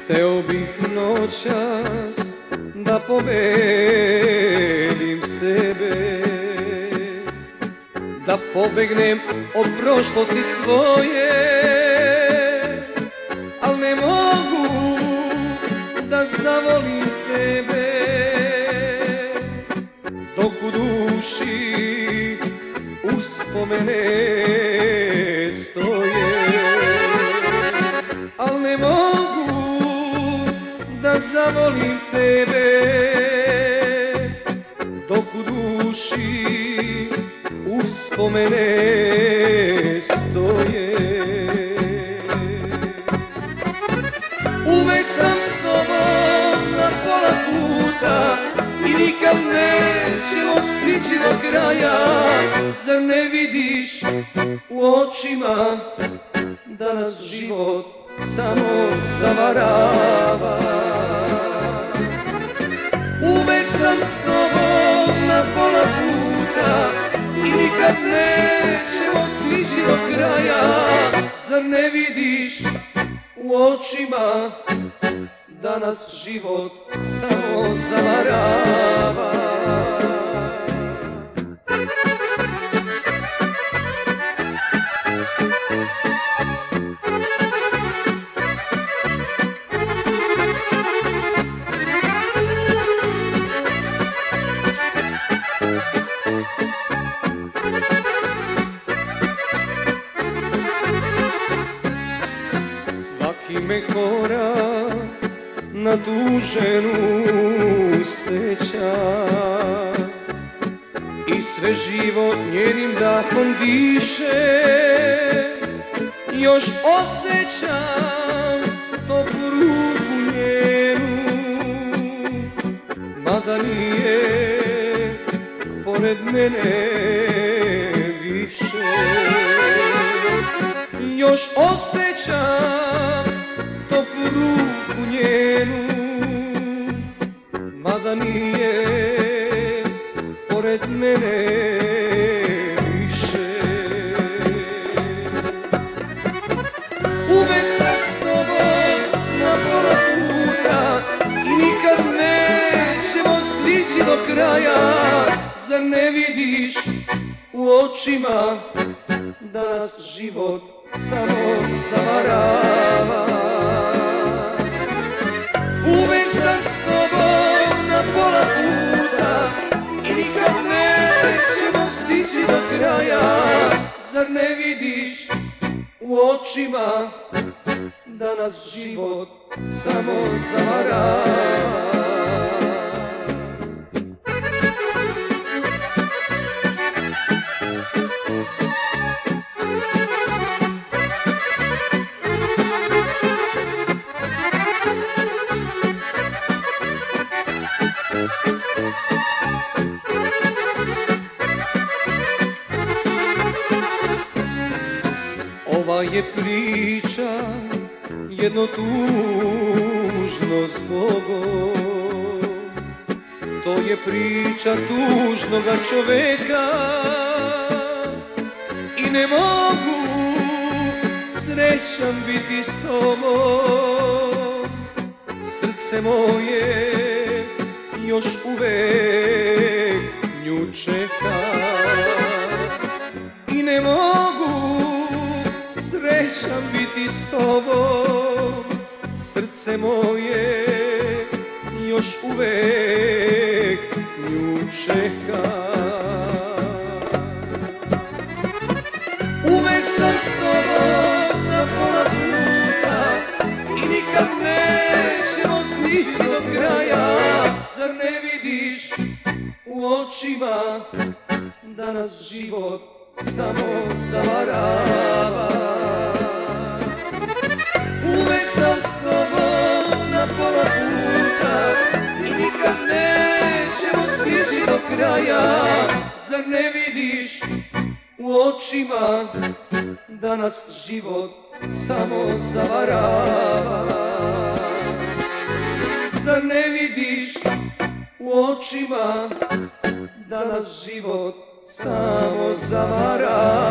Hteo bih noćas da pobedim sebe, da pobegnem od prošlosti svoje, al ne mogu da zavolim tebe, dok u duši uspomene stoje. Al ne mogu da zavolim tebe, dok u duši uspomene stoje. Uvek sam s tobom na pola puta i nikad nećemo stići do kraja. Zar ne vidiš u očima da nas život samo zavarava? Uvek sam s tobom na pola puta i nikad nećemo stići do kraja. Zar ne vidiš u očima da nas život samo zavarava? Svaki me korak na tu ženu seća i sve život njenim dahom diše. Još osjećam toplu ruku njenu, mada nije pored mene više. Još osjećam toplu ruku njenu, mada nije pored mene više. Uvek sam s tobom na pola puta i nikad nećemo stići do kraja. Zar ne vidiš u očima da nas život samo zavarava? Uvek sam s tobom na pola puta i nikad nećemo stići do kraja. Zar ne vidiš u očima da nas život samo zavarava? Ova je priča jedno tužno zbogom, to je priča tužnoga čoveka i ne mogu srećan biti s tobom. Srce moje još uvek nju čeka i ne mogu srećan biti s tobom. Srce moje još uvek nju čeka. Uvek sam s tobom na pola puta i nikad nećemo stići do kraja. Zar ne vidiš u očima da nas život samo zavarava? Uvek sam s tobom na pola puta i nikad nećemo stići do kraja. Zar ne vidiš u očima da nas život samo zavarava? Zar ne vidiš u očima da nas život samo zavarava?